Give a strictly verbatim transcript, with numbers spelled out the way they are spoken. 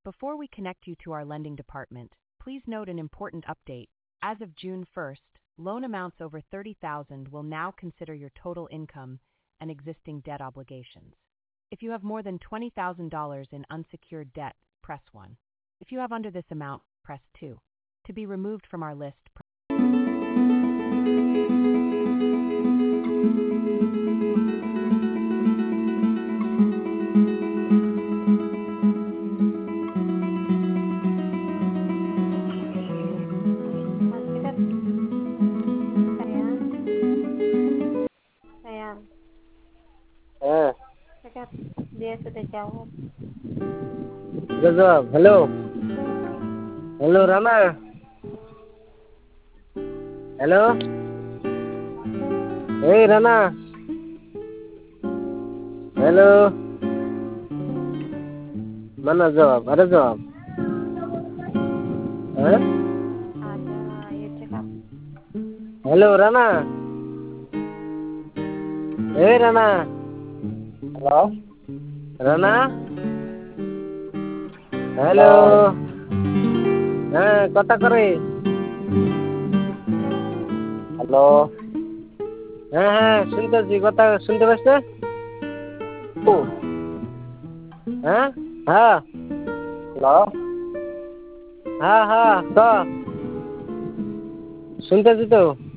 Before we connect you to our lending department, please note an important update. As of June first, loan amounts over thirty thousand dollars will now consider your total income and existing debt obligations. If you have more than twenty thousand dollars in unsecured debt, press one. If you have under this amount, press two. To be removed from our list, press Sayang, Eh, dekat dia sudah jawab. udah jawab. Halo. Halo Rama. Halo. Hei Rama. Halo. Mana jawab? Ada jawab? Eh? Ada, ya cakap. Halo Rama. Hei Rama. Halo. Rana. Halo. হ্যাঁ কথা করে hello হ্যাঁ হ্যাঁ শুনতেছি কথা শুনতে পাচ্ছ না হ্যাঁ হ্যাঁ হ্যালো হ্যাঁ হ্যাঁ ক শুনতেছি তো